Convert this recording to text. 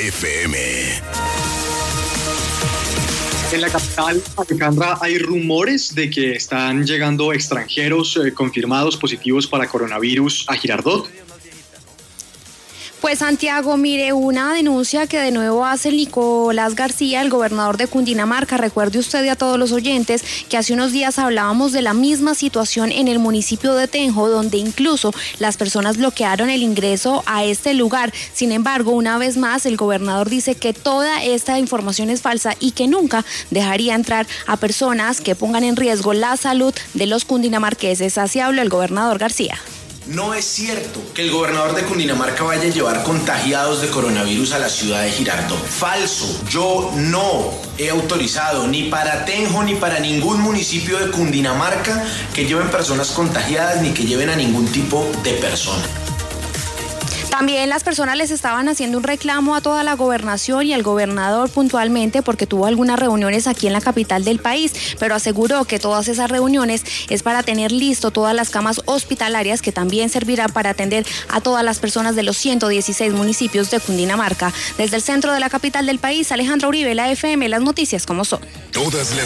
FM. En la capital, Alejandra, hay rumores de que están llegando extranjeros confirmados positivos para coronavirus a Girardot. Pues Santiago, mire, una denuncia que de nuevo hace Nicolás García, el gobernador de Cundinamarca. Recuerde usted y a todos los oyentes que hace unos días hablábamos de la misma situación en el municipio de Tenjo, donde incluso las personas bloquearon el ingreso a este lugar. Sin embargo, una vez más, el gobernador dice que toda esta información es falsa y que nunca dejaría entrar a personas que pongan en riesgo la salud de los cundinamarqueses. Así habló el gobernador García. No es cierto que el gobernador de Cundinamarca vaya a llevar contagiados de coronavirus a la ciudad de Girardot. Falso. Yo no he autorizado ni para Tenjo ni para ningún municipio de Cundinamarca que lleven personas contagiadas ni que lleven a ningún tipo de persona. También las personas les estaban haciendo un reclamo a toda la gobernación y al gobernador puntualmente porque tuvo algunas reuniones aquí en la capital del país, pero aseguró que todas esas reuniones es para tener listo todas las camas hospitalarias que también servirán para atender a todas las personas de los 116 municipios de Cundinamarca. Desde el centro de la capital del país, Alejandra Uribe, la FM, las noticias como son. Todas las